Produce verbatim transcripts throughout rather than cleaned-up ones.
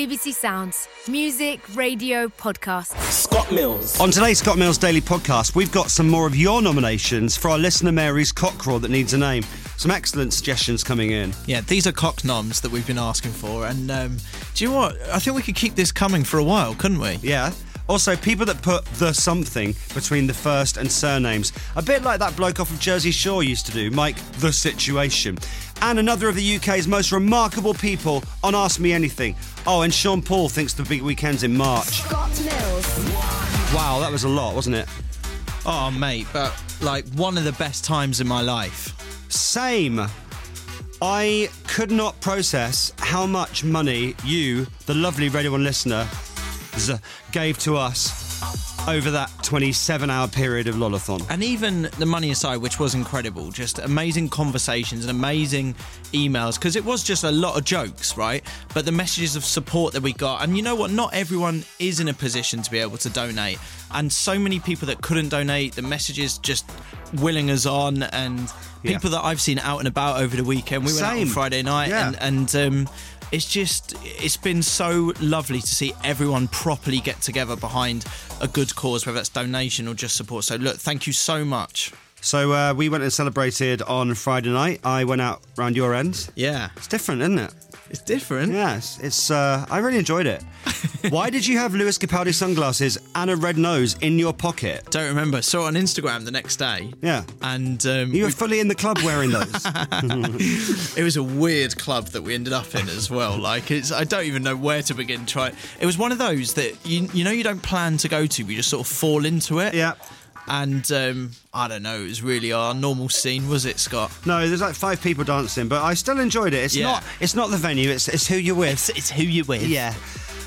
B B C Sounds. Music, radio, podcast. Scott Mills. On today's Scott Mills Daily Podcast, we've got some more of your nominations for our listener Mary's Cockerel that needs a name. Some excellent suggestions coming in. Yeah, these are cock noms that we've been asking for. And um, do you know what? I think we could keep this coming for a while, couldn't we? Yeah. Also, people that put the something between the first and surnames. A bit like that bloke off of Jersey Shore used to do, Mike The Situation. And another of the U K's most remarkable people on Ask Me Anything. Oh, and Sean Paul thinks the big weekend's in March. Scott Mills. Wow, that was a lot, wasn't it? Oh, mate, but like one of the best times in my life. Same. I could not process how much money you, the lovely Radio one listener, z- gave to us over that twenty-seven hour period of Lolathon. And even the money aside, which was incredible, just amazing conversations and amazing emails, because it was just a lot of jokes, right? But the messages of support that we got, and you know what, not everyone is in a position to be able to donate, and so many people that couldn't donate, the messages just willing us on, and people yeah. that I've seen out and about over the weekend. We went Same. out on Friday night, yeah. and, and um, it's just, it's been so lovely to see everyone properly get together behind a good cause, whether that's donation or just support. So look, thank you so much. So uh, we went and celebrated on Friday night. I went out round your end. Yeah. It's different, isn't it? It's different. Yes, it's. Uh, I really enjoyed it. Why did you have Lewis Capaldi sunglasses and a red nose in your pocket? Don't remember. Saw it on Instagram the next day. Yeah. And um, you were we... fully in the club wearing those. It was a weird club that we ended up in as well. Like, it's, I don't even know where to begin. Try. It was one of those that you you know you don't plan to go to, but you just sort of fall into it. Yeah. And um, I don't know, it was really our normal scene, was it, Scott? No, there's like five people dancing, but I still enjoyed it. It's Yeah. not. It's not the venue. It's it's who you're with. It's, it's who you're with. Yeah.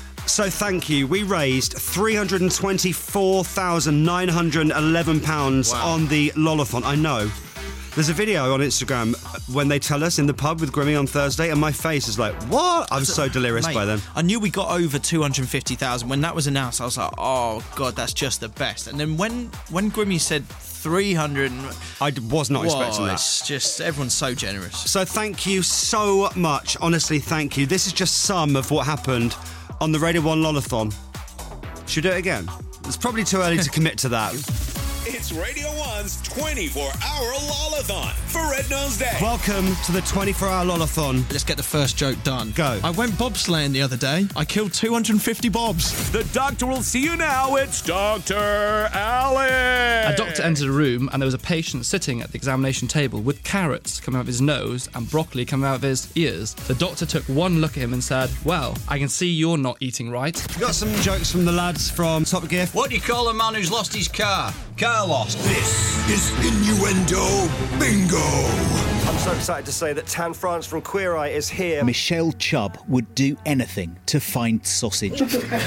So thank you. We raised three hundred twenty-four thousand nine hundred eleven pounds Wow. on the Lolathon. I know. There's a video on Instagram when they tell us in the pub with Grimmy on Thursday, and my face is like, what? I was so delirious Mate, by then. I knew we got over two hundred fifty thousand. When that was announced, I was like, oh, God, that's just the best. And then when, when Grimmy said three hundred... I d- was not Whoa, expecting that. it's just, everyone's so generous. So thank you so much. Honestly, thank you. This is just some of what happened on the Radio one Lolathon. Should we do it again? It's probably too early to commit to that. It's Radio one's twenty-four hour Lolathon for Red Nose Day. Welcome to the twenty-four hour Lolathon. Let's get the first joke done. Go. I went bobsleighing the other day. I killed two hundred fifty bobs. The doctor will see you now. It's Doctor Allen. A doctor entered a room and there was a patient sitting at the examination table with carrots coming out of his nose and broccoli coming out of his ears. The doctor took one look at him and said, well, I can see you're not eating right. We've got some jokes from the lads from Top Gear. What do you call a man who's lost his car? Car lost. This is Innuendo Bingo. I'm so excited to say that Tan France from Queer Eye is here. Michelle Chubb would do anything to find sausage.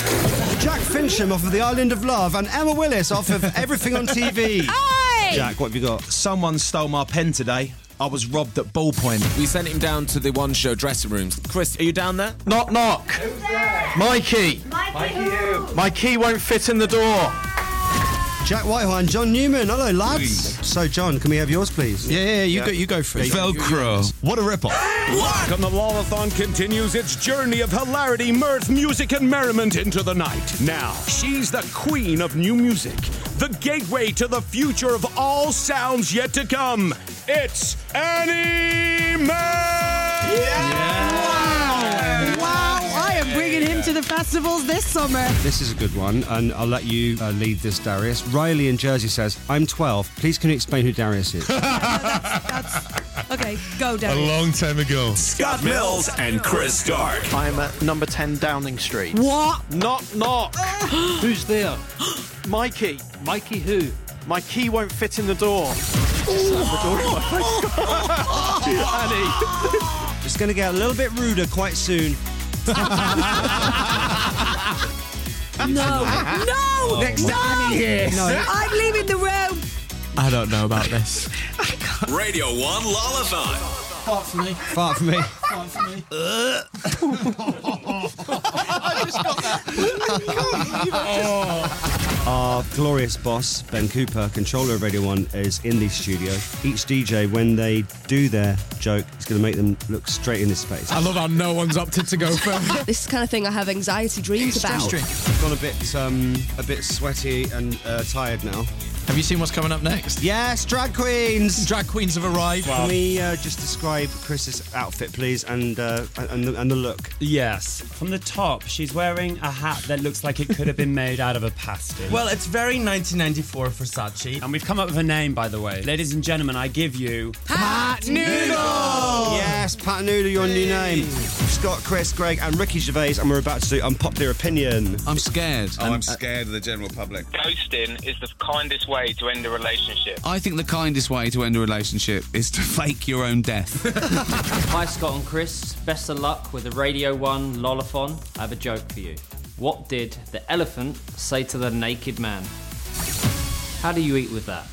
Jack Fincham off of The Island of Love and Emma Willis off of Everything on T V. Oi! Jack, what have you got? Someone stole my pen today. I was robbed at ballpoint. We sent him down to the One Show dressing rooms. Chris, are you down there? Knock, knock. Who's there? Mikey. Mikey who? My key won't fit in the door. Jack Whitehall and John Newman. Hello, lads. So, John, can we have yours, please? Yeah, yeah, you go, you go for it. Velcro. What a rip-off. Welcome, the Lolathon continues its journey of hilarity, mirth, music, and merriment into the night. Now, she's the queen of new music, the gateway to the future of all sounds yet to come. It's Annie Mae! Wow! Wow! I am bringing him to the festivals this summer. This is a good one, and I'll let you uh, lead this, Darius. Riley in Jersey says, I'm twelve. Please can you explain who Darius is? that's, that's... Okay, go, A Darius. long time ago. Scott Mills and Chris Stark. I'm at number ten Downing Street. What? Knock, knock. Who's there? Mikey. Mikey who? My key won't fit in the door. Slam the door in my face. Annie. It's going to get a little bit ruder quite soon. No, no, Next to no. Annie here. No. I'm leaving the room. I don't know about this. Radio one Lolathon. Fart for me. Fart for me. Fart for me. I just got that. Our glorious boss, Ben Cooper, controller of Radio one, is in the studio. Each D J, when they do their joke, is going to make them look straight in his face. I love how no one's opted to go first. This kind of thing I have anxiety dreams about. I've gone a bit, um, a bit sweaty and uh, tired now. Have you seen what's coming up next? Yes, drag queens! Drag queens have arrived. Can we uh, just describe Chris's outfit, please, and uh, and, the, and the look? Yes. From the top, she's wearing a hat that looks like it could have been made out of a pasty. Well, it's very nineteen ninety-four Versace. And we've come up with a name, by the way. Ladies and gentlemen, I give you... Pat Noodle! Yes, Pat Noodle, your new name. Scott, Chris, Greg and Ricky Gervais, and we're about to do Unpopular Opinion. I'm scared. Oh, I'm scared of the general public. Ghosting is the kindest way to end a relationship. I think the kindest way to end a relationship is to fake your own death. Hi, Scott and Chris. Best of luck with the Radio one Lolathon. I have a joke for you. What did the elephant say to the naked man? How do you eat with that?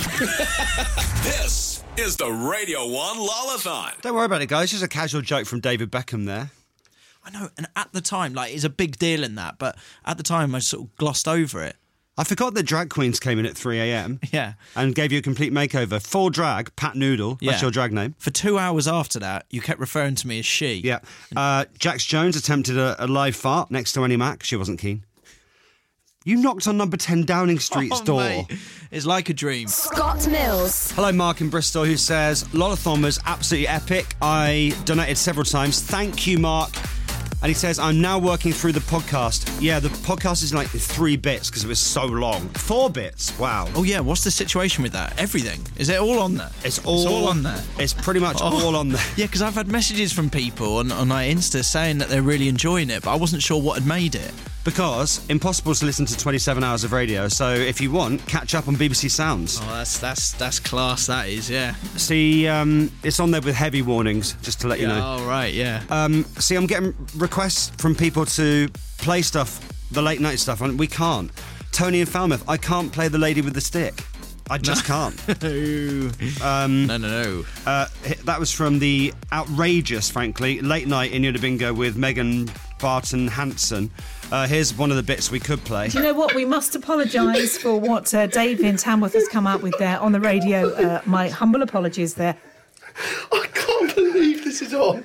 This is the Radio one Lolathon. Don't worry about it, guys. Just a casual joke from David Beckham there. I know, and at the time, like, it's a big deal in that, but at the time I sort of glossed over it. I forgot that drag queens came in at three a.m. Yeah. And gave you a complete makeover. Full drag, Pat Noodle. That's Yeah. your drag name. For two hours after that, you kept referring to me as she. Yeah. Uh, Jax Jones attempted a, a live fart next to Annie Mac. She wasn't keen. You knocked on number ten Downing Street's Oh, door. mate. It's like a dream. Scott Mills. Hello, Mark in Bristol, who says, Lolathon was absolutely epic. I donated several times. Thank you, Mark. And he says, I'm now working through the podcast. Yeah, the podcast is like three bits because it was so long. Four bits. Wow. Oh, yeah. What's the situation with that? Everything. Is it all on there? It's all, It's all on there. It's pretty much Oh. all on there. Yeah, because I've had messages from people on, on my Insta saying that they're really enjoying it, but I wasn't sure what had made it. Because impossible to listen to twenty-seven hours of radio. So if you want, catch up on B B C Sounds. Oh, that's that's that's class, that is, yeah. See, um, it's on there with heavy warnings, just to let you Yeah, know. oh, right, yeah. Um, see, I'm getting requests from people to play stuff, the late night stuff, and we can't. Tony and Falmouth, I can't play the lady with the stick. I just can't. no. Um, no, no, no. Uh, that was from the outrageous, frankly, late night in Innuendo Bingo with Megan Barton Hanson. Uh, here's one of the bits we could play. Do you know what? We must apologise for what uh, Dave in Tamworth has come up with there on the radio. Uh, my humble apologies there. I can't believe this is on.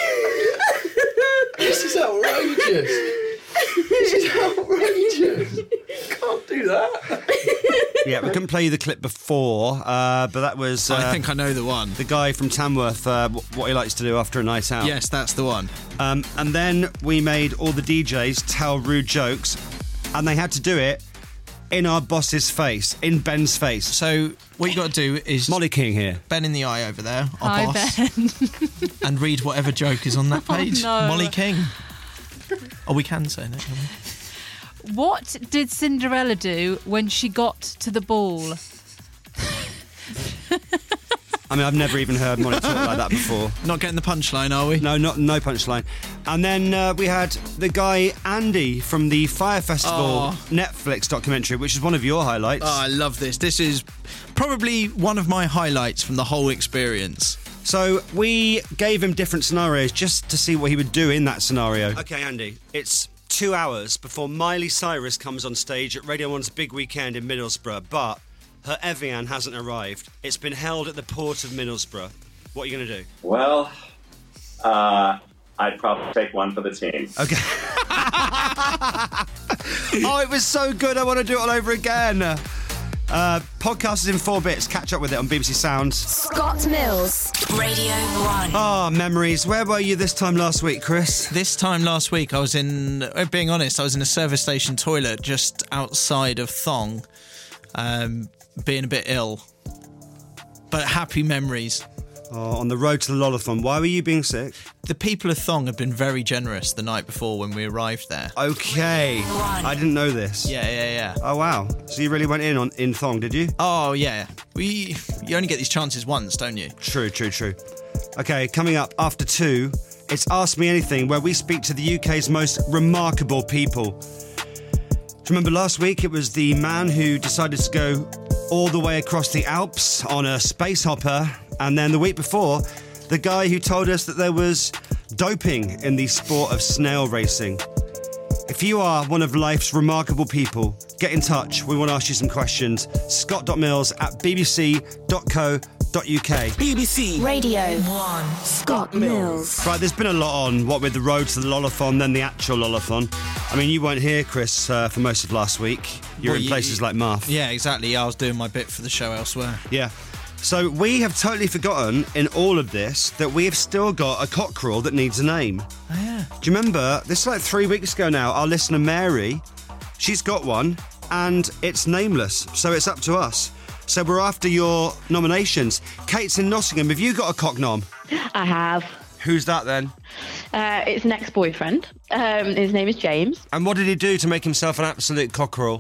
This is outrageous. This is outrageous. Can't do that. Yeah, we couldn't play you the clip before, uh, but that was... Uh, I think I know the one. The guy from Tamworth, uh, what he likes to do after a night out. Yes, that's the one. Um, and then we made all the D Js tell rude jokes, and they had to do it in our boss's face, in Ben's face. So what you got to do is... Molly King here. Ben in the eye over there, our Hi, boss. Ben. And read whatever joke is on that page. Oh, no. Molly King. Oh, we can say that, can we? What did Cinderella do when she got to the ball? I mean, I've never even heard Molly talk like that before. Not getting the punchline, are we? No, not no punchline. And then uh, we had the guy Andy from the Fire Festival Oh. Netflix documentary, which is one of your highlights. Oh, I love this. This is probably one of my highlights from the whole experience. So we gave him different scenarios just to see what he would do in that scenario. Okay, Andy, it's two hours before Miley Cyrus comes on stage at Radio one's big weekend in Middlesbrough, but her Evian hasn't arrived. It's been held at the port of Middlesbrough. What are you going to do? Well, uh, I'd probably take one for the team. Okay. Oh, it was so good. I want to do it all over again. Uh, podcast is in four bits. Catch up with it on B B C Sounds. Scott Mills. Radio one. Ah, memories. Where were you this time last week, Chris? This time last week, I was in, uh, being honest, I was in a service station toilet just outside of Thong, um, being a bit ill. But happy memories. Oh, on the road to the Lolathon. Why were you being sick? The people of Thong have been very generous the night before when we arrived there. Okay. I didn't know this. Yeah, yeah, yeah. Oh, wow. So you really went in on in Thong, did you? Oh, yeah. We, you only get these chances once, don't you? True, true, true. Okay, coming up after two, it's Ask Me Anything, where we speak to the U K's most remarkable people. Do you remember last week it was the man who decided to go all the way across the Alps on a space hopper, and then the week before, the guy who told us that there was doping in the sport of snail racing. If If you are one of life's remarkable people, get in touch. We want to ask you some questions. Scott.mills at bbc.co.uk. B B C Radio one. Scott Mills. Right, there's been a lot on, what with the road to the Lollathon, then the actual Lollathon. I mean, you weren't here, Chris, uh, for most of last week. You were Well, in you- places like Marth. Yeah, exactly. Yeah, I was doing my bit for the show elsewhere. Yeah. So we have totally forgotten in all of this that we have still got a cockerel that needs a name. Oh, yeah. Do you remember? This is like three weeks ago now. Our listener Mary, she's got one, and it's nameless. So it's up to us. So we're after your nominations. Kate's in Nottingham. Have you got a cock nom? I have. Who's that then? Uh, it's an ex-boyfriend. Um, his name is James. And what did he do to make himself an absolute cockerel?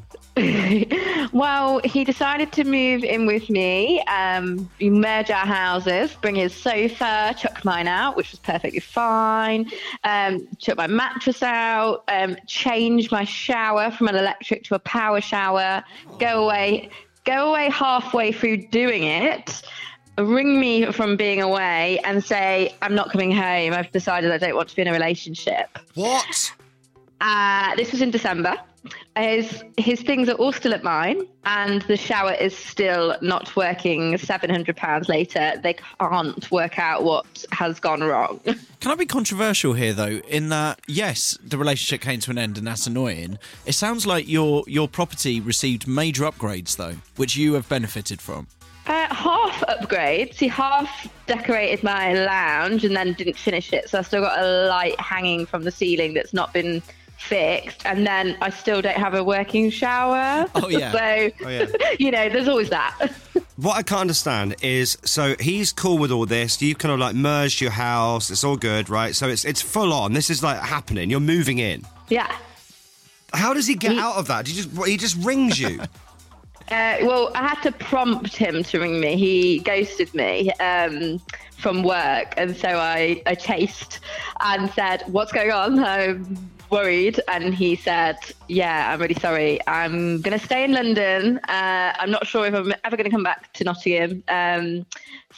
Well, he decided to move in with me. Um, we merge our houses, bring his sofa, chuck mine out, which was perfectly fine. Um, chuck my mattress out, um, change my shower from an electric to a power shower, go away, go away halfway through doing it, ring me from being away and say, I'm not coming home. I've decided I don't want to be in a relationship. What? Uh, this was in December. His, his things are all still at mine, and the shower is still not working seven hundred pounds later. They can't work out what has gone wrong. Can I be controversial here, though, in that, yes, the relationship came to an end and that's annoying. It sounds like your your property received major upgrades, though, which you have benefited from. Uh, half upgrades. He half decorated my lounge and then didn't finish it, so I've still got a light hanging from the ceiling that's not been fixed, and then I still don't have a working shower. Oh, yeah. So, Oh, yeah. you know, there's always that. What I can't understand is, so he's cool with all this. You've kind of like merged your house. It's all good, right? So it's it's full on. This is like happening. You're moving in. Yeah. How does he get out of that? Do you just he just rings you? Uh, well, I had to prompt him to ring me. He ghosted me um, from work, and so I, I chased and said, what's going on? I'm worried. And he said, yeah, I'm really sorry. I'm going to stay in London. Uh, I'm not sure if I'm ever going to come back to Nottingham. Um,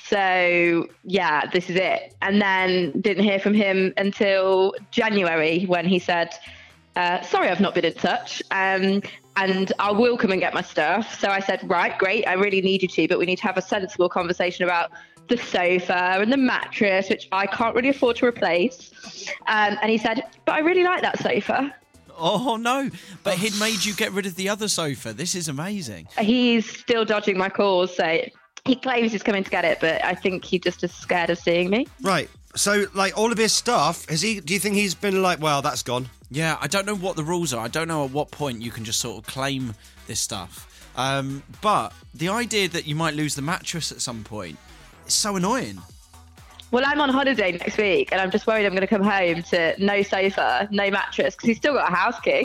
so, yeah, this is it. And then didn't hear from him until January when he said, uh, sorry, I've not been in touch. Um, and I will come and get my stuff. So I said, right, great, I really need you to, but we need to have a sensible conversation about the sofa and the mattress, which I can't really afford to replace. Um, and he said, but I really like that sofa. Oh, no. But he'd made you get rid of the other sofa. This is amazing. He's still dodging my calls, so he claims he's coming to get it, but I think he just is scared of seeing me. Right. So, like, all of his stuff, has he? Do you think he's been like, well, that's gone? Yeah, I don't know what the rules are. I don't know at what point you can just sort of claim this stuff. Um, but the idea that you might lose the mattress at some point is so annoying. Well, I'm on holiday next week, and I'm just worried I'm going to come home to no sofa, no mattress, because he's still got a house key.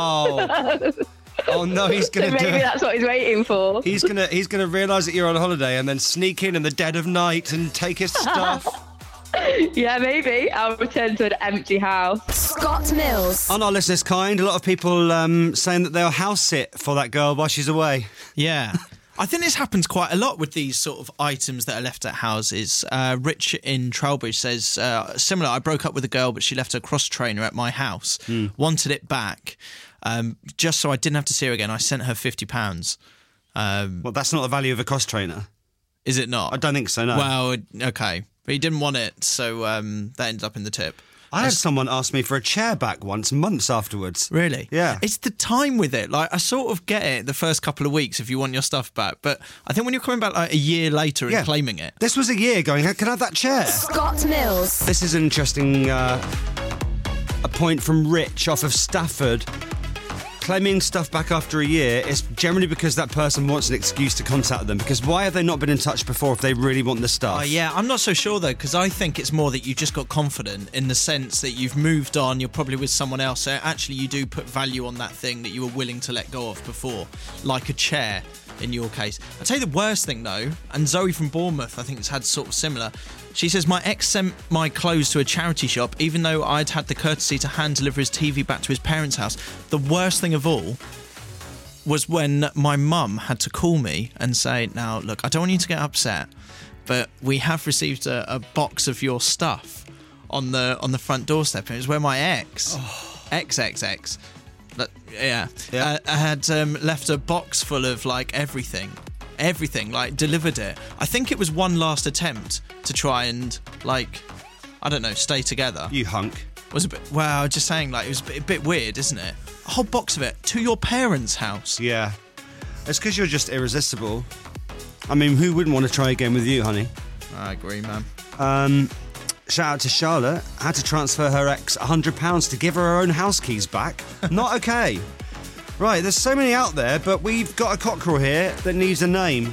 Oh. Oh no, he's gonna so maybe do it. that's what he's waiting for. He's gonna he's gonna realise that you're on holiday and then sneak in in the dead of night and take his stuff. Yeah, maybe. I'll return to an empty house. Scott Mills. On our listeners' kind, a lot of people um, saying that they'll house sit for that girl while she's away. Yeah. I think this happens quite a lot with these sort of items that are left at houses. Uh, Rich in Trowbridge says, uh, similar, I broke up with a girl, but she left her cross trainer at my house. Mm. Wanted it back. Um, just so I didn't have to see her again, I sent her fifty pounds. Um, well, that's not the value of a cross trainer. Is it not? I don't think so, no. Well, okay. But he didn't want it, so um, that ended up in the tip. I had someone ask me for a chair back once, months afterwards. Really? Yeah. It's the time with it. Like, I sort of get it the first couple of weeks if you want your stuff back, but I think when you're coming back like a year later and Yeah. claiming it. This was a year going, can I have that chair? Scott Mills. This is an interesting uh, a point from Rich off of Stafford. Claiming stuff back after a year is generally because that person wants an excuse to contact them. Because why have they not been in touch before if they really want the stuff? Oh, yeah, I'm not so sure, though, because I think it's more that you just got confident in the sense that you've moved on, you're probably with someone else, so actually you do put value on that thing that you were willing to let go of before, like a chair in your case. I'll tell you the worst thing, though, and Zoe from Bournemouth, I think, has had sort of similar. She says, my ex sent my clothes to a charity shop, even though I'd had the courtesy to hand deliver his T V back to his parents' house. The worst thing of all was when my mum had to call me and say, now, look, I don't want you to get upset, but we have received a, a box of your stuff on the on the front doorstep. And it was where my ex, oh. ex, ex, ex, That- yeah. Uh, I had um, left a box full of like everything. Everything, like delivered it. I think it was one last attempt to try and like, I don't know, stay together. You hunk. Was a bit, well, just saying, like, it was a bit, a bit weird, isn't it? A whole box of it to your parents' house. Yeah. It's because you're just irresistible. I mean, who wouldn't want to try again with you, honey? I agree, man. Um, shout out to Charlotte. Had to transfer her ex one hundred pounds to give her her own house keys back. Not okay. Right, there's so many out there, but we've got a cockerel here that needs a name.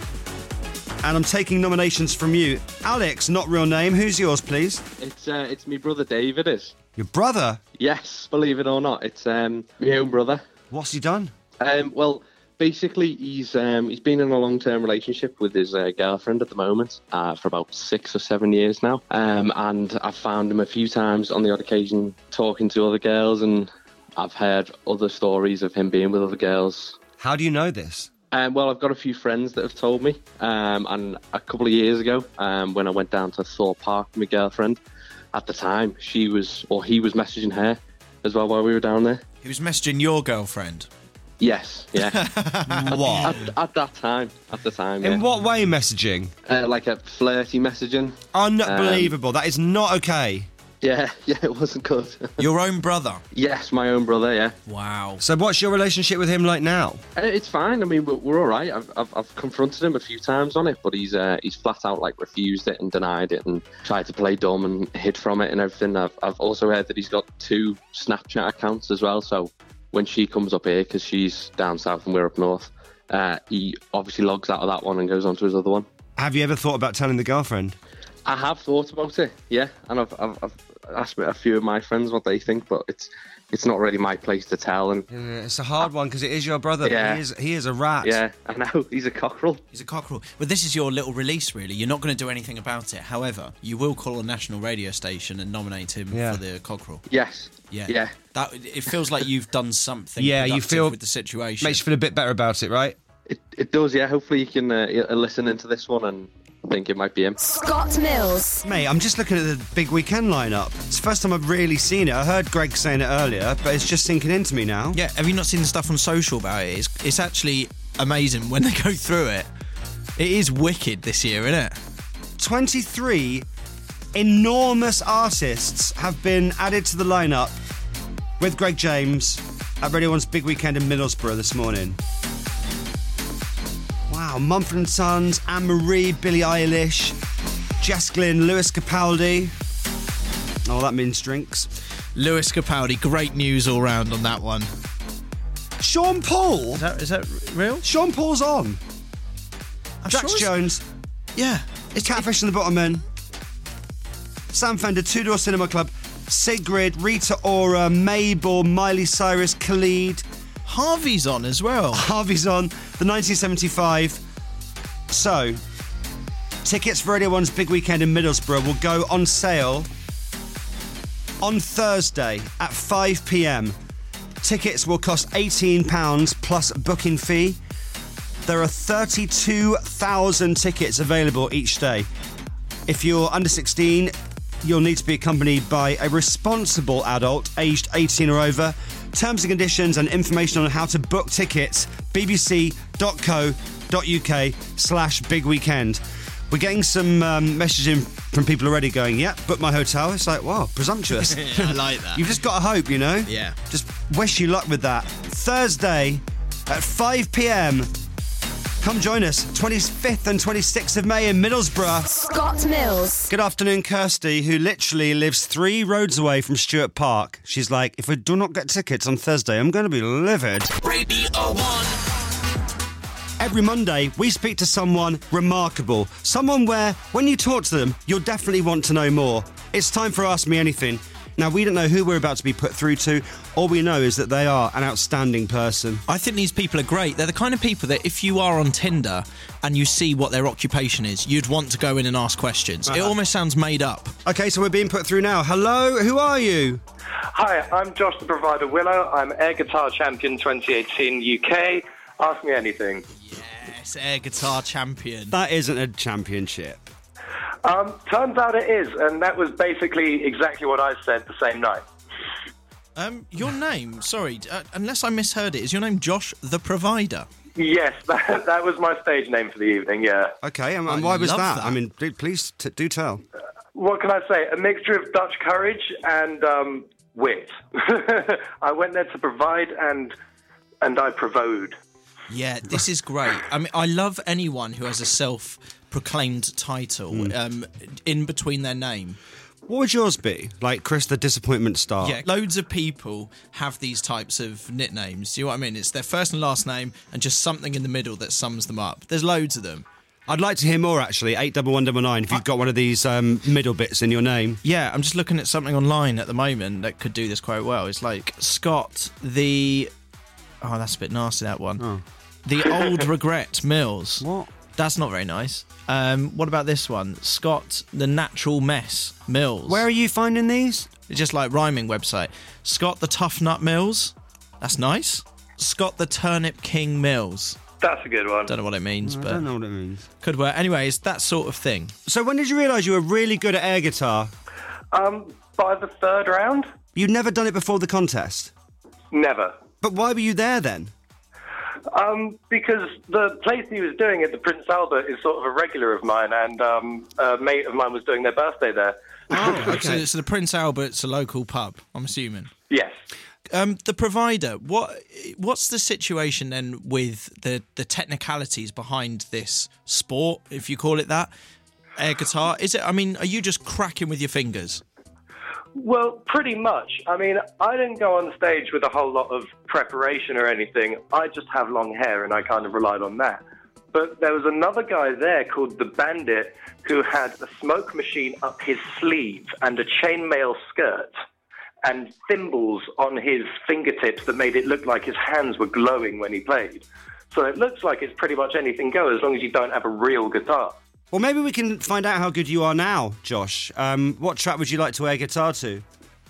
And I'm taking nominations from you. Alex, not real name. Who's yours, please? It's uh, it's me brother David, is. Your brother? Yes, believe it or not, it's um my own brother. What's he done? Um, well, basically he's um he's been in a long-term relationship with his uh, girlfriend at the moment uh, for about six or seven years now. Um, and I've found him a few times on the odd occasion talking to other girls, and I've heard other stories of him being with other girls. How do you know this? Um, well, I've got a few friends that have told me. Um, and a couple of years ago, um, when I went down to Thorpe Park with my girlfriend, at the time, she was, or he was messaging her as well while we were down there. He was messaging your girlfriend? Yes, yeah. What? At, at, at that time, at the time, In yeah. what way messaging? Uh, like a flirty messaging. Unbelievable. Um, that is not okay. Yeah, yeah, it wasn't good. Your own brother? Yes, my own brother, yeah. Wow. So what's your relationship with him like now? Uh, it's fine. I mean, we're, we're all right. I've, I've I've confronted him a few times on it, but he's uh, he's flat out like refused it and denied it and tried to play dumb and hid from it and everything. I've I've also heard that he's got two Snapchat accounts as well. So when she comes up here, because she's down south and we're up north, uh, he obviously logs out of that one and goes on to his other one. Have you ever thought about telling the girlfriend? I have thought about it, yeah, and I've, I've, I've asked a few of my friends what they think, but it's it's not really my place to tell. And yeah, it's a hard one because it is your brother. Yeah. But he is he is a rat. Yeah, I know. He's a cockerel. He's a cockerel. Well, this is your little release, really. You're not going to do anything about it. However, you will call a national radio station and nominate him Yeah. for the cockerel. Yes. Yeah. Yeah. That it feels like you've done something. Yeah, you productive feel with the situation. Makes you feel a bit better about it, right? It it does, yeah. Hopefully you can uh, listen into this one and think it might be him. Scott Mills. Mate, I'm just looking at the big weekend lineup. It's the first time I've really seen it. I heard Greg saying it earlier, but it's just sinking into me now. Yeah, have you not seen the stuff on social about it? It's, it's actually amazing when they go through it. It is wicked this year, isn't it? twenty-three enormous artists have been added to the lineup with Greg James at Radio one's Big Weekend in Middlesbrough this morning. Wow, Mumford and Sons, Anne-Marie, Billie Eilish, Jess Glynn, Lewis Capaldi. Oh, that means drinks. Lewis Capaldi, great news all round on that one. Sean Paul? Is that, is that real? Sean Paul's on. I'm Jax sure it's- Jones. Yeah. It's Catfish and the Bottommen. Sam Fender, Two Door Cinema Club, Sigrid, Rita Ora, Mabel, Miley Cyrus, Khalid. Harvey's on as well. Harvey's on. The nineteen seventy-five. So, tickets for Radio one's Big Weekend in Middlesbrough will go on sale on Thursday at five p.m. Tickets will cost eighteen pounds plus booking fee. There are thirty-two thousand tickets available each day. If you're under sixteen, you'll need to be accompanied by a responsible adult aged eighteen or over. Terms and conditions and information on how to book tickets, bbc.co.uk slash big weekend. We're getting some um, messaging from people already going, yep, book my hotel. It's like, wow, presumptuous. I like that. You've just got to hope, you know? Yeah. Just wish you luck with that. Thursday at five p.m. Come join us, twenty-fifth and twenty-sixth of May in Middlesbrough. Scott Mills. Good afternoon, Kirsty, who literally lives three roads away from Stuart Park. She's like, if we do not get tickets on Thursday, I'm going to be livid. Radio one. Every Monday, we speak to someone remarkable. Someone where, when you talk to them, you'll definitely want to know more. It's time for Ask Me Anything. Now, we don't know who we're about to be put through to. All we know is that they are an outstanding person. I think these people are great. They're the kind of people that if you are on Tinder and you see what their occupation is, you'd want to go in and ask questions. Uh-huh. It almost sounds made up. OK, so we're being put through now. Hello, who are you? Hi, I'm Josh the Provider Willow. I'm Air Guitar Champion twenty eighteen U K. Ask me anything. Yes, Air Guitar Champion. That isn't a championship. Um, turns out it is, and that was basically exactly what I said the same night. Um, your name, sorry, uh, unless I misheard it, is your name Josh the Provider? Yes, that, that was my stage name for the evening, yeah. Okay, and, I and why was love that? that. I mean, do, please t- do tell. What can I say? A mixture of Dutch courage and um, wit. I went there to provide and and I provode. Yeah, this is great. I mean, I love anyone who has a self-proclaimed title Mm. um, in between their name. What would yours be? Like Chris the Disappointment Star? Yeah, loads of people have these types of nicknames. Do you know what I mean? It's their first and last name and just something in the middle that sums them up. There's loads of them. I'd like to hear more, actually. eight one one nine nine, if you've got one of these um, middle bits in your name. Yeah, I'm just looking at something online at the moment that could do this quite well. It's like Scott the... Oh, that's a bit nasty, that one. Oh. The Old Regret Mills. What? That's not very nice. Um, what about this one? Scott the Natural Mess Mills. Where are you finding these? It's just like rhyming website. Scott the Tough Nut Mills. That's nice. Scott the Turnip King Mills. That's a good one. Don't know what it means, I but don't know what it means. could work. Anyways, that sort of thing. So when did you realise you were really good at air guitar? Um, by the third round? You'd never done it before the contest? Never. But why were you there then? Um, because the place he was doing it, the Prince Albert, is sort of a regular of mine, and um, a mate of mine was doing their birthday there. Oh, okay. So, so the Prince Albert's a local pub, I'm assuming. Yes. Um, the provider, what what's the situation then with the, the technicalities behind this sport, if you call it that, air guitar? Is it? I mean, are you just cracking with your fingers? Well, pretty much. I mean, I didn't go on stage with a whole lot of preparation or anything. I just have long hair, and I kind of relied on that. But there was another guy there called the Bandit who had a smoke machine up his sleeve and a chainmail skirt and thimbles on his fingertips that made it look like his hands were glowing when he played. So it looks like it's pretty much anything goes as long as you don't have a real guitar. Well, maybe we can find out how good you are now, Josh. Um, what track would you like to air guitar to?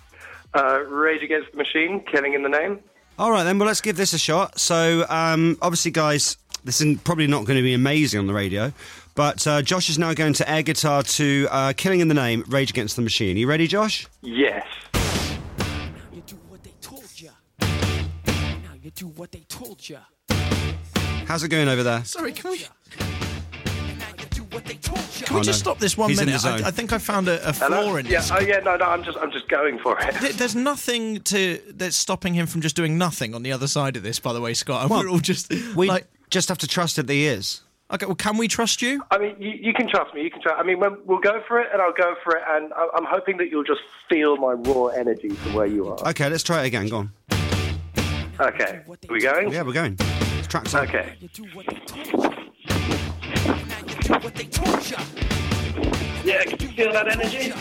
Uh, Rage Against the Machine, Killing in the Name. All right, then. Well, let's give this a shot. So, um, obviously, guys, this is probably not going to be amazing on the radio, but uh, Josh is now going to air guitar to uh, Killing in the Name, Rage Against the Machine. Are you ready, Josh? Yes. You do what they told ya. Now you do what they told ya. How's it going over there? Sorry, can we... Can Can we Oh, just no. stop this one He's in minute? the zone. I, I think I found a, a Hello? flaw in yeah, this. Oh, yeah, no, no, I'm just, I'm just going for it. There- There's nothing to that's stopping him from just doing nothing on the other side of this, by the way, Scott. And Well, we're all just We like, just have to trust that he is. okay, well, can we trust you? I mean, you, you can trust me. You can trust. I mean, when, we'll go for it, and I'll go for it, and I, I'm hoping that you'll just feel my raw energy from where you are. Okay, let's try it again. Go on. Okay, are we going? Yeah, we're going. This track's on. Okay. Yeah, can you feel that energy?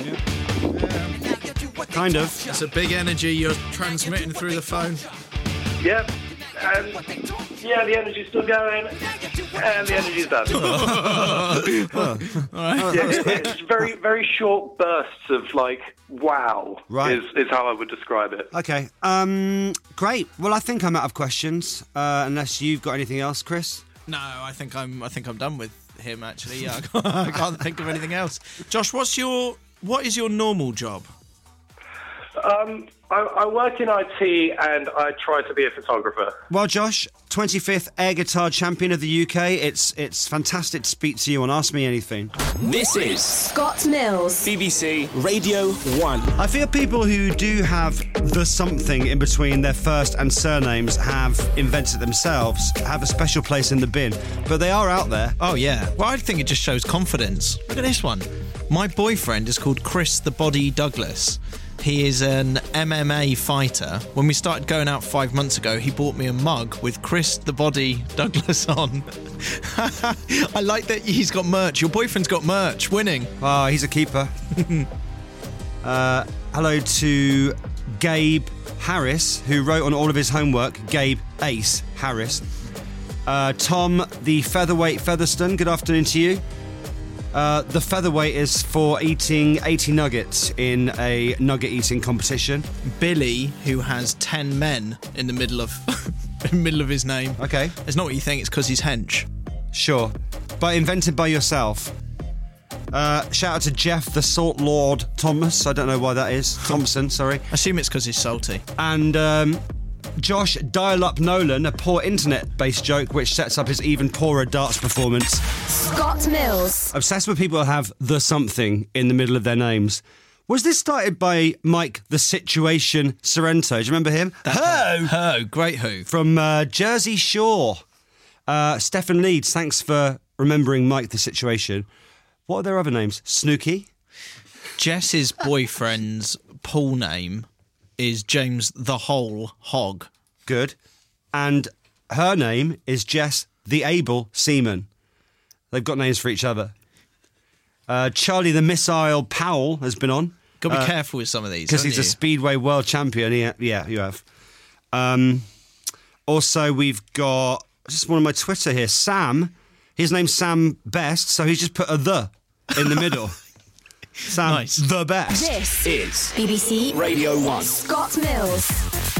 Kind of. It's a big energy you're transmitting through the phone. Yep. And yeah, the energy's still going, and the energy's done. Well, Yeah, it- it's very, very short bursts of like, wow, Right. is, is how I would describe it. Okay. Um, great. Well, I think I'm out of questions. Uh, unless you've got anything else, Chris. No, I think I'm. I think I'm done with him. Actually, yeah, I can't, I can't think of anything else. Josh, what's your what is your normal job? Um, I, I work in I T, and I try to be a photographer. Well, Josh, twenty-fifth Air Guitar Champion of the U K. It's it's fantastic to speak to you on Ask Me Anything. This is Scott Mills. B B C Radio one. I feel people who do have the something in between their first and surnames have invented themselves, have a special place in the bin. But they are out there. Oh yeah. Well, I think it just shows confidence. Look at this one. My boyfriend is called Chris the Body Douglas. He is an M M A fighter. When we started going out five months ago, he bought me a mug with Chris the Body Douglas on. I like that he's got merch. Your boyfriend's got merch. Winning. Oh, he's a keeper. uh, hello to Gabe Harris, who wrote on all of his homework, Gabe Ace Harris. Uh, Tom, the featherweight Featherston, good afternoon to you. Uh, the featherweight is for eating eighty nuggets in a nugget eating competition. Billy, who has ten men in the middle of in the middle of his name. Okay. It's not what you think, it's because he's hench. Sure. But invented by yourself. Uh, shout out to Jeff, the Salt Lord Thomas. I don't know why that is. Thompson, sorry. I assume it's because he's salty. And um, Josh Dial-Up Nolan, a poor internet-based joke which sets up his even poorer darts performance. Scott Mills. Obsessed with people who have the something in the middle of their names. Was this started by Mike the Situation Sorrento? Do you remember him? Ho! Ho, great who. From uh, Jersey Shore. Uh, Stefan Leeds, thanks for remembering Mike the Situation. What are their other names? Snooky? Jess's boyfriend's pool name is James the Whole Hog. Good. And her name is Jess the Able Seaman. They've got names for each other. Uh, Charlie the Missile Powell has been on. Got to be uh, careful with some of these. Because he's you? a Speedway world champion. He, yeah, you have. Um, also, we've got just one on my Twitter here. Sam. His name's Sam Best, so he's just put a the in the middle. Sam Nice. the Best. This Is B B C Radio one. Scott Mills.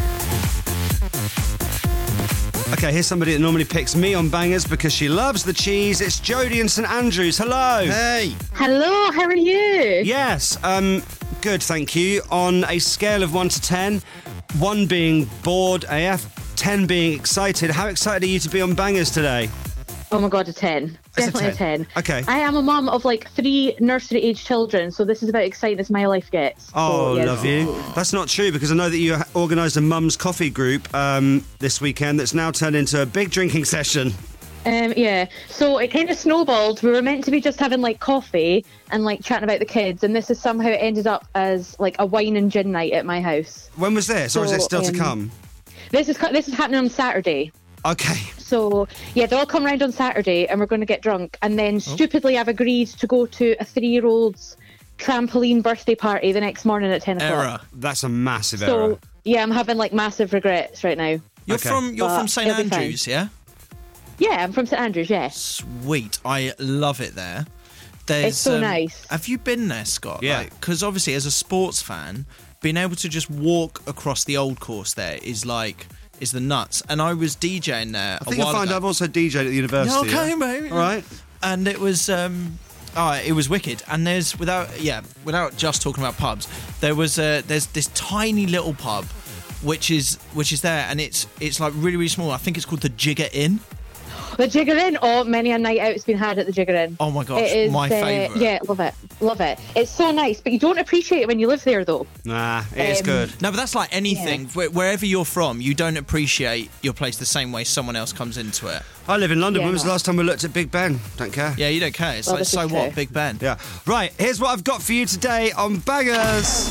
Okay, here's somebody that normally picks me on bangers because she loves the cheese. It's Jodie in St Andrews. Hello. Hey. Hello, how are you? Yes, um, good, thank you. On a scale of one to ten, one being bored A F, ten being excited, how excited are you to be on bangers today? Oh my god, a ten. It's a Definitely a ten. Okay. I am a mum of like three nursery age children, so this is about exciting as my life gets. Oh, so, yes. love you. That's not true because I know that you organised a mum's coffee group um, this weekend that's now turned into a big drinking session. Um, yeah, so it kind of snowballed. We were meant to be just having like coffee and like chatting about the kids, and this has somehow ended up as like a wine and gin night at my house. When was this, or is it still So, to um, come? This is co- this is happening on Saturday. Okay. So, yeah, they all come round on Saturday and we're going to get drunk. And then, Oh. stupidly, I've agreed to go to a three-year-old's trampoline birthday party the next morning at ten o'clock. Error. That's a massive So, error. yeah, I'm having, like, massive regrets right now. You're Okay. from you're But from St it'll be fine. Andrews, yeah? Yeah, I'm from St Andrews, yeah. Sweet. I love it there. There's, It's so um, nice. Have you been there, Scott? Yeah. Because obviously, as a sports fan, being able to just walk across the old course there is like is the nuts. And I was DJing there I a think while you'll find ago. I've also DJed at the university. Yeah, okay, yeah? mate. All right. And it was um oh, it was wicked. And there's without yeah, without just talking about pubs, there was a there's this tiny little pub which is which is there, and it's it's like really, really small. I think it's called the Jigger Inn. The Jigger Inn, oh, many a night out's been had at the Jigger Inn. Oh my gosh, It is, my uh, favourite. Yeah, love it. Love it. It's so nice, but you don't appreciate it when you live there, though. Nah, it is Um, good. No, but that's like anything. Wh- Wherever you're from, you don't appreciate your place the same way someone else comes into it. I live in London. Yeah, when was the no. last time we looked at Big Ben? Don't care. Yeah, you don't care. It's Well, like, this so is what, true. Big Ben? Yeah. Right, here's what I've got for you today on Bangers.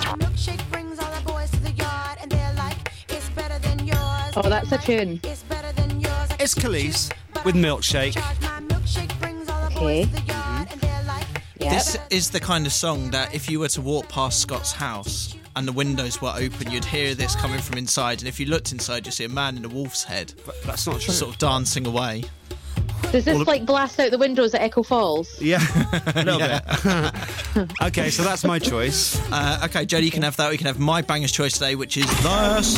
Oh, that's a tune. It's Khalees with Milkshake. Okay. Yeah. This is the kind of song that if you were to walk past Scott's house and the windows were open, you'd hear this coming from inside. And if you looked inside, you'd see a man in a wolf's head. But that's not true. Sort of dancing away. Does this like blast out the windows at Echo Falls? Yeah, a little bit. Okay, so that's my choice. Uh, okay, Jodie, you can have that. We can have my banger's choice today, which is this.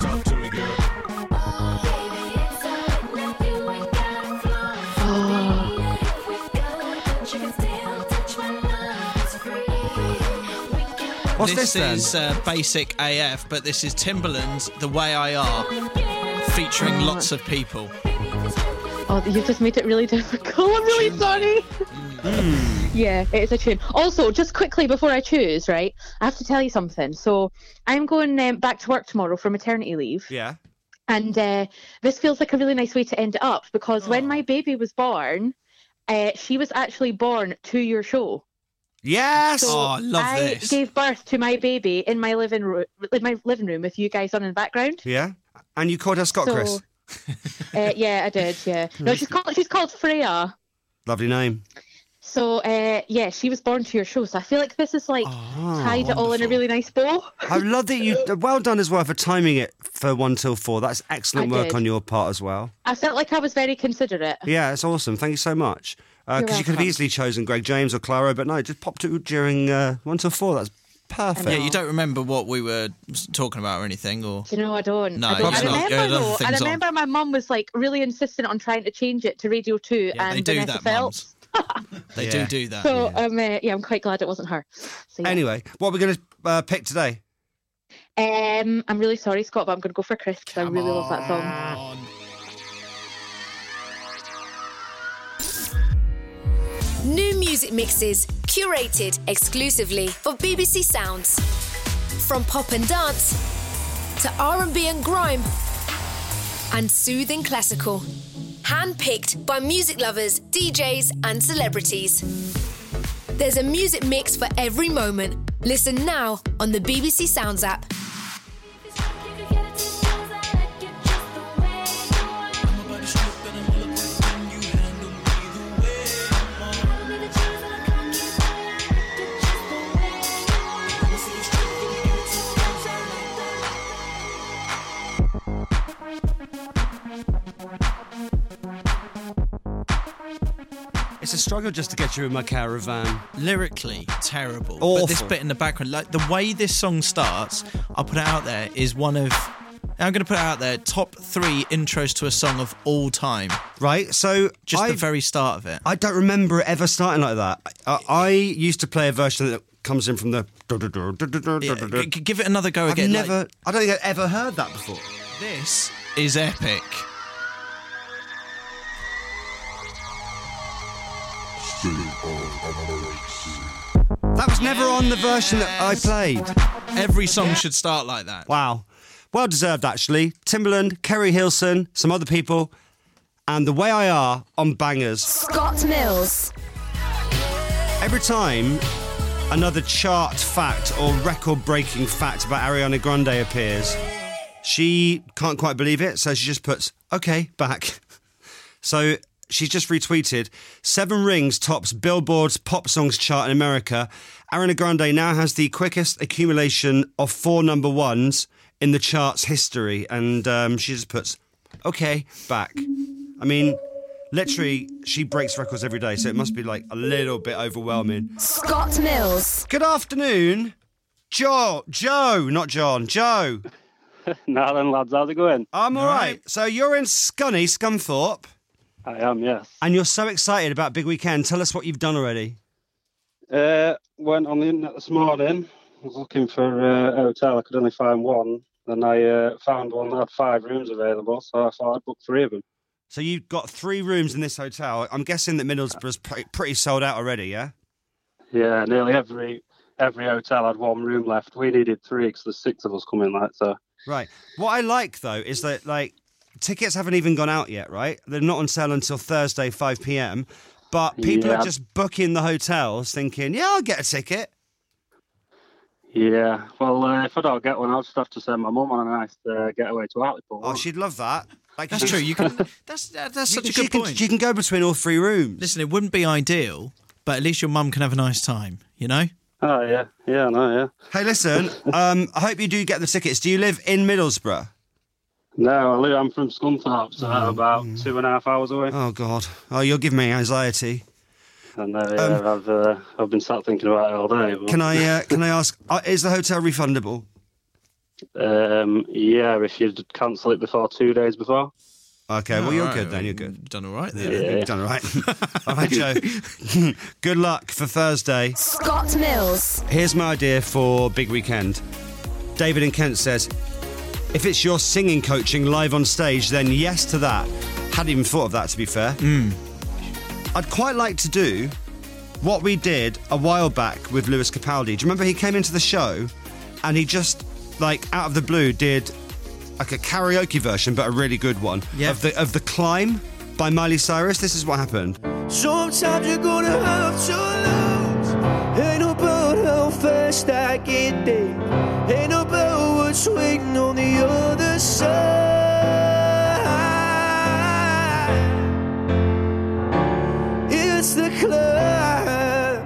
What's this this, then? is uh, basic A F, but this is Timbaland's The Way I Are, featuring lots of people. Oh, you've just made it really difficult. I'm really sorry. Yeah, it's a tune. Also, just quickly before I choose, right, I have to tell you something. So I'm going um, back to work tomorrow for maternity leave. Yeah. And uh, this feels like a really nice way to end it up because when my baby was born, uh, she was actually born to your show. Yes. So Oh, I love I this. gave birth to my baby in my living room, in my living room with you guys on in the background. Yeah. And you called her Scott So- Chris. Uh, yeah, I did. Yeah. No, she's called she's called Freya. Lovely name. So uh, yeah, she was born to your show. So I feel like this is like Oh, tied it all in a really nice bow. I love that you. Well done as well for timing it for one till four. That's excellent I work did. on your part as well. I felt like I was very considerate. Yeah, it's awesome. Thank you so much. Because You're you could have welcome. easily chosen Greg James or Claro, but no, just popped it during uh, one till four. That's perfect. Yeah, you don't remember what we were talking about or anything, or Do you know, I don't. No, I, don't. I you're not. remember You had other though. I things on. remember my mum was like really insistent on trying to change it to Radio Two Yeah, and they do Vanessa that, Phelps. They Yeah. do do that. So um, uh, yeah, I'm quite glad it wasn't her. So, yeah. Anyway, what are we going to uh, pick today? Um, I'm really sorry, Scott, but I'm going to go for Chris because I really love that song. New music mixes curated exclusively for B B C Sounds. From pop and dance to R and B and grime and soothing classical. Handpicked by music lovers, D Js and celebrities. There's a music mix for every moment. Listen now on the B B C Sounds app. It's a struggle just to get you in my caravan. Lyrically, terrible. Awful. But this bit in the background, like the way this song starts, I'll put it out there, is one of... I'm going to put it out there, top three intros to a song of all time. Right, so... Just I, the very start of it. I don't remember it ever starting like that. I, I used to play a version that comes in from the... Yeah, g- give it another go I've again. never... Like, I don't think I've ever heard that before. this is epic. That was never on the version that I played. Every song should start like that. Wow. Well deserved, actually. Timbaland, Kerry Hilson, some other people, and The Way I Are on bangers. Scott Mills. Every time another chart fact or record-breaking fact about Ariana Grande appears, she can't quite believe it, so she just puts, OK, back. So she's just retweeted, Seven Rings tops Billboard's pop songs chart in America. Ariana Grande now has the quickest accumulation of four number ones in the chart's history. And um, she just puts, OK, back. I mean, literally, she breaks records every day, so it must be like a little bit overwhelming. Scott Mills. Good afternoon, Joe. Joe, not John. Joe. Now then, lads, how's it going? I'm all right. So you're in Scunny, Scunthorpe. I am, yes. And you're so excited about Big Weekend. Tell us what you've done already. Uh, went on the internet this morning. I was looking for uh, a hotel. I could only find one. Then I uh, found one that had five rooms available, so I thought I'd book three of them. So you've got three rooms in this hotel. I'm guessing that Middlesbrough's pre- pretty sold out already, yeah? Yeah, nearly every every hotel had one room left. We needed three because there's six of us coming, like so. Right. What I like, though, is that, like, tickets haven't even gone out yet, right? They're not on sale until Thursday, five p.m. But people Yeah. are just booking the hotels thinking, yeah, I'll get a ticket. Yeah, well, uh, if I don't get one, I'll just have to send my mum on a nice uh, getaway to Hartlepool. Oh, she'd love that. Like, That's true. You can. That's that, that's You such a can- good she can- point. she can go between all three rooms. Listen, it wouldn't be ideal, but at least your mum can have a nice time. You know. Oh yeah, yeah, I know, yeah. Hey, listen, um, I hope you do get the tickets. Do you live in Middlesbrough? No, I live, I'm from Scunthorpe, so about two and a half hours away. Oh, God. Oh, you're giving me anxiety. And uh, yeah, I've uh, I've been sat thinking about it all day. But... Can I uh, can I ask, uh, is the hotel refundable? Um, yeah, if you'd cancel it before two days before. Okay, well, Oh, you're right. good then, you're good. You've done all right there. Yeah. You've done all right. All right, Joe. Good luck for Thursday. Scott Mills. Here's my idea for Big Weekend. David in Kent says, if it's your singing coaching live on stage, then yes to that. Hadn't even thought of that, to be fair. Mm. I'd quite like to do what we did a while back with Lewis Capaldi. Do you remember he came into the show and he just, like, out of the blue did like a karaoke version, but a really good one, Yeah. of the of the Climb by Miley Cyrus. This is what happened. Sometimes you're gonna have to lose. Ain't about how fast I get there. Ain't about what's waiting on the other side. It's the climb.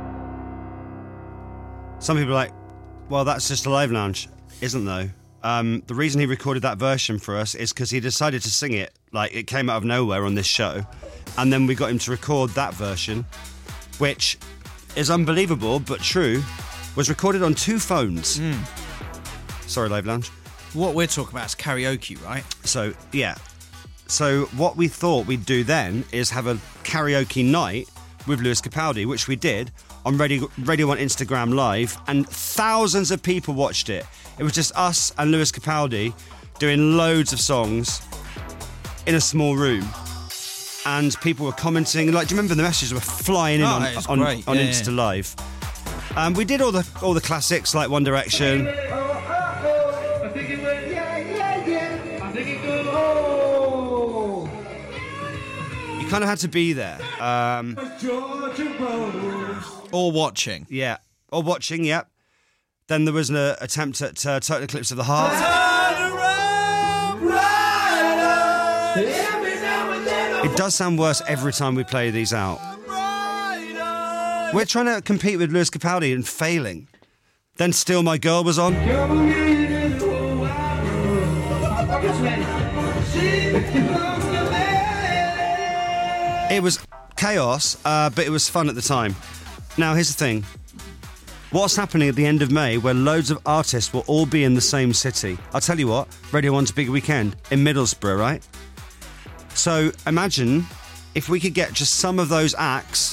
Some people are like, well, that's just a live lounge. Isn't though. Um, the reason he recorded that version for us is because he decided to sing it, like it came out of nowhere on this show, and then we got him to record that version, which is unbelievable but true, was recorded on two phones. Sorry, Live Lounge. What we're talking about is karaoke, right? So, yeah. So what we thought we'd do then is have a karaoke night with Lewis Capaldi, which we did on Radio, Radio one Instagram Live, and thousands of people watched it. It was just us and Lewis Capaldi doing loads of songs in a small room. And people were commenting. Like, do you remember the messages were flying in Oh, on, it was on, great. on Yeah, Insta yeah. Live? Um, we did all the all the classics like One Direction. You kind of had to be there. Um, or watching. Yeah. Or watching, yeah. Then there was an uh, attempt at uh, Total Eclipse of the Heart. It does sound worse every time we play these out. We're trying to compete with Lewis Capaldi and failing. Then Still My Girl was on. It was chaos, uh, but it was fun at the time. Now, here's the thing. What's happening at the end of May, where loads of artists will all be in the same city? I'll tell you what, Radio one's Big Weekend in Middlesbrough, right? So imagine if we could get just some of those acts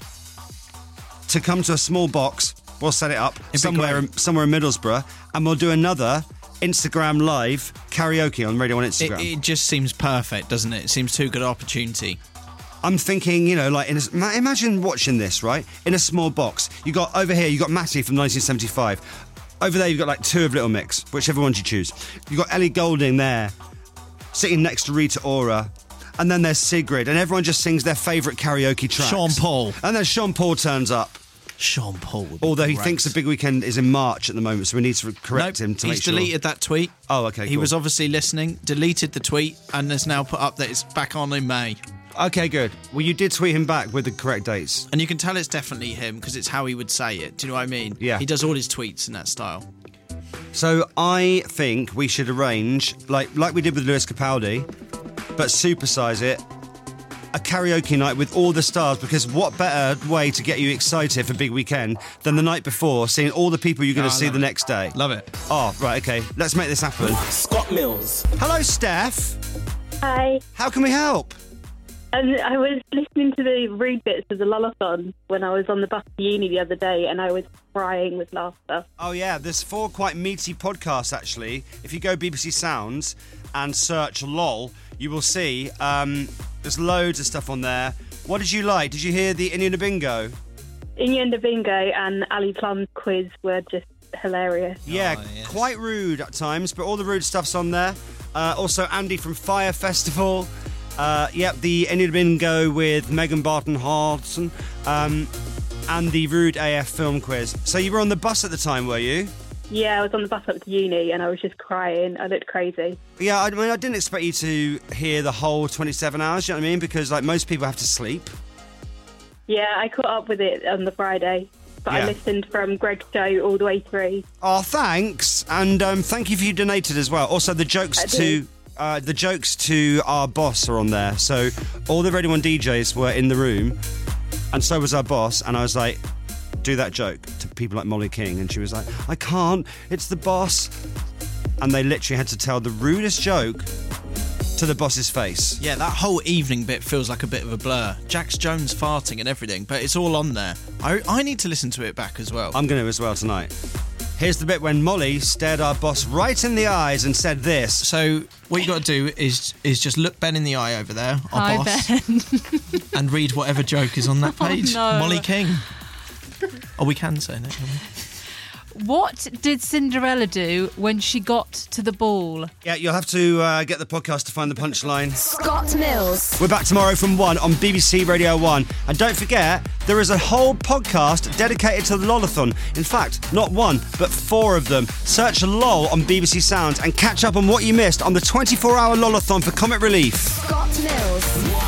to come to a small box. We'll set it up somewhere in, somewhere in Middlesbrough, and we'll do another Instagram Live karaoke on Radio one Instagram. It, it just seems perfect, doesn't it? It seems too good an opportunity. I'm thinking, you know, like, in a, ma- imagine watching this, right? In a small box. You got, over here, you got Matty from nineteen seventy-five. Over there, you've got, like, two of Little Mix, whichever one you choose. You've got Ellie Goulding there, sitting next to Rita Ora. And then there's Sigrid, and everyone just sings their favourite karaoke tracks. Sean Paul. And then Sean Paul turns up. Sean Paul would be Although he great. thinks the big weekend is in March at the moment, so we need to correct Nope, him to he's make sure. deleted that tweet. Oh, okay, He cool. was obviously listening, deleted the tweet, and has now put up that it's back on in May. Okay, good. Well, you did tweet him back with the correct dates. And you can tell it's definitely him because it's how he would say it. Do you know what I mean? Yeah. He does all his tweets in that style. So I think we should arrange, like like we did with Lewis Capaldi, but supersize it, a karaoke night with all the stars, because what better way to get you excited for Big Weekend than the night before, seeing all the people you're going Oh, to I see love the it. next day. Love it. Oh, right, okay. Let's make this happen. Scott Mills. Hello, Steph. Hi. How can we help? Um, I was listening to the rude bits of the Lullathon when I was on the bus to uni the other day, and I was crying with laughter. Oh, yeah, there's four quite meaty podcasts, actually. If you go B B C Sounds and search LOL, you will see um, there's loads of stuff on there. What did you like? Did you hear the Indian Bingo? Innuendo Bingo and Ali Plum's quiz were just hilarious. Yeah, quite rude at times, but all the rude stuff's on there. Uh, also, Andy from Fire Festival. Uh, yep, the Indian Bingo with Megan Barton Hartson. Um, and the Rude A F film quiz. So you were on the bus at the time, were you? Yeah, I was on the bus up to uni and I was just crying. I looked crazy. Yeah, I mean, I didn't expect you to hear the whole twenty-seven hours, you know what I mean? Because, like, most people have to sleep. Yeah, I caught up with it on the Friday, but Yeah. I listened from Greg's show all the way through. Oh, thanks. And um, thank you for you donated as well. Also, the jokes I to... did. Uh, the jokes to our boss are on there. So all the Radio one D Js were in the room, and so was our boss. And I was like, do that joke to people like Molly King. And she was like, I can't, it's the boss. And they literally had to tell the rudest joke to the boss's face. Yeah, that whole evening bit feels like a bit of a blur. Jax Jones farting and everything, but it's all on there. I, I need to listen to it back as well. I'm going to as well tonight. Here's the bit when Molly stared our boss right in the eyes and said this. So what you got to do is is just look Ben in the eye over there, our Hi, boss, Ben. and read whatever joke is on that Oh, page. no. Molly King. Oh, we can say that, can we? What did Cinderella do when she got to the ball? Yeah, you'll have to uh, get the podcast to find the punchline. Scott Mills. We're back tomorrow from one on B B C Radio one. And don't forget, there is a whole podcast dedicated to the Lolathon. In fact, not one, but four of them. Search LOL on B B C Sounds and catch up on what you missed on the twenty-four hour Lolathon for Comic Relief. Scott Mills.